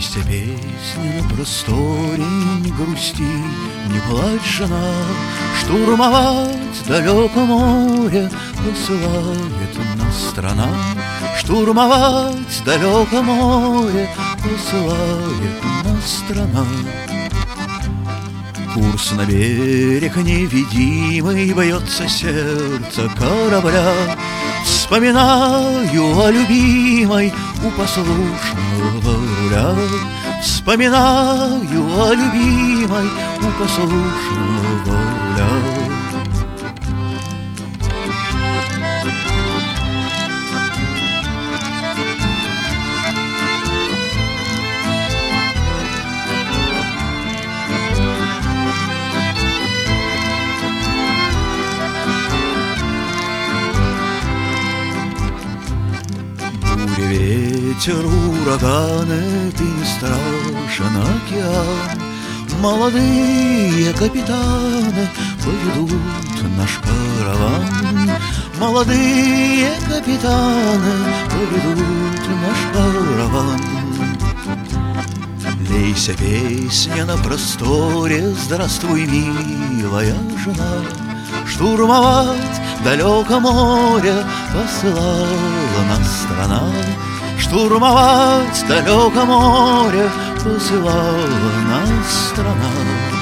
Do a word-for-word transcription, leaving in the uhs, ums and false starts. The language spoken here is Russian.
Лейся, песня на просторе, не грусти, не плачь, жена. Штурмовать далеко море посылает нас страна. Штурмовать далеко море посылает нас страна. Курс на берег невидимый, бьется сердце корабля. Вспоминаю о любимой у послушного руля. Вспоминаю о любимой у послушного руля. Ветер, ураганы, ты не страшен океан. Молодые капитаны поведут наш караван. Молодые капитаны поведут наш караван. Лейся, песня на просторе, здравствуй, милая жена. Штурмовать далеко море посылала нас страна. Штурмовать далеко море посылала нас страна.